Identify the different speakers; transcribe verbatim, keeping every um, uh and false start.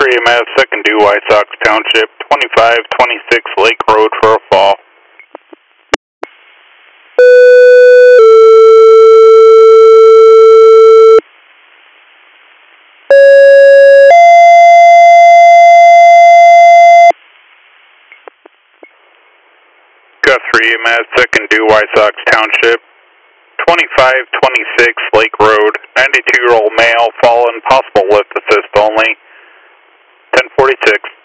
Speaker 1: three M S, second due White Sox Township, twenty-five twenty-six Lake Road for a fall. Got three M S, second due White Sox Township, twenty-five twenty-six Lake Road, ninety-two year old male, fallen, possible lift assist only, ten forty-six.